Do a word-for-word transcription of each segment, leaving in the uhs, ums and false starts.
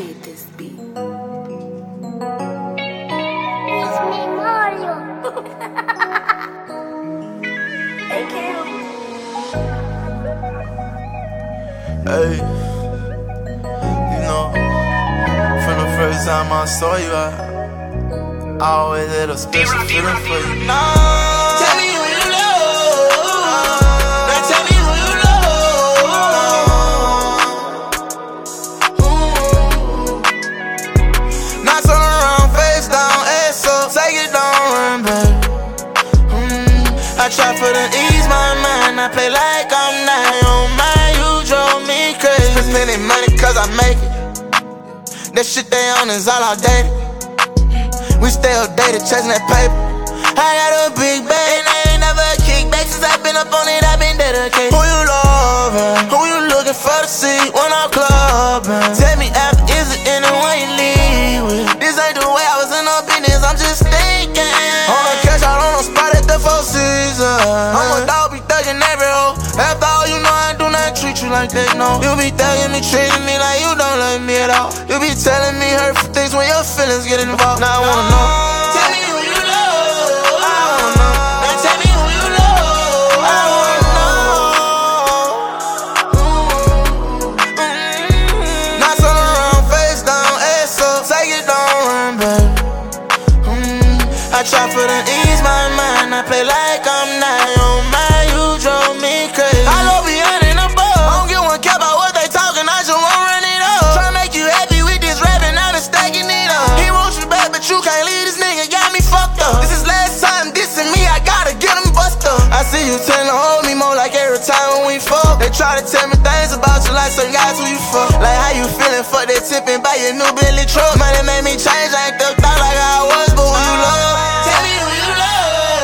made this beat? It's me, Mario. Hey, Cam. Hey, you know, from the first time I saw you, I, I always had a special feeling for you. Nah, tell me who you love. Now tell me who you love. Ooh. Now turn around, face down, ass up, take it down, run, baby. Mm. I try for the ease my mind, I play like I'm not on my. Spending money cause I make it. That shit they on is all outdated. We stay updated, chasing that paper. I got a big bag and I ain't never kicked back. Since I been up on it, I been dedicated. Who you loving? Who you looking for to see when I'm clubbing? Tell me after, is it anyone you leave with? This ain't the way I was in no business, I'm just thinking. I'ma catch out on the spot at the Four Seasons. I'm a dog, be thuggin' every hoe. After all, you know I do not treat you like that, no. You be thuggin' me, treating me like you don't love me at all. You be telling me hurtful things when your feelings get involved. Now I wanna know. Tell me who you love. I wanna know. Now tell me who you love. I wanna know. Ooh. Mm-hmm. Now turn around, face down, ass up, take it down, run, baby. Mm. I try for the ease my mind, I play like I'm not on my. You drove me crazy. I go beyond and above. I don't give one care about what they talking, I just won't run it up. Tryna make you happy with this rapping, I've been stacking it up. He wants you back, but you can't leave this nigga, got me fucked up. This is last time dissing me, I gotta get him bust up. I see you tend to hold me more like every time when we fuck. They try to tell me things about you like some guys who you fuck. Like how you feeling, fuck that tipping by your new Bentley truck. Money made me change, I ain't thugged out like I was, but who you love? Tell me who you love.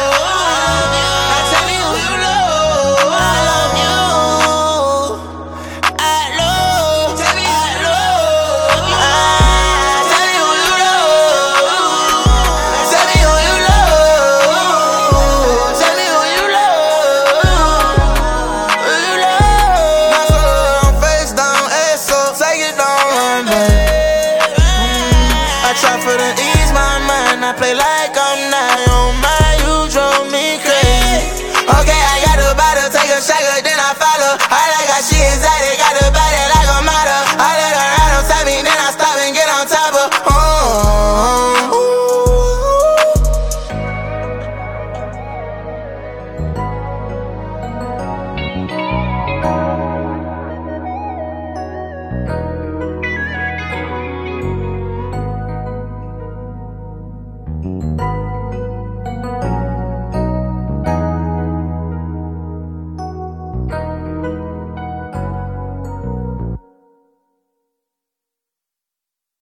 Try for the ease my mind, I play like I'm not on my. You drove me crazy. Okay, I got a bottle, take a shot, then I follow. I like how she exotic, got a body like a model. I let her ride on top me, then I stop and get on top of. Oh, oh, oh.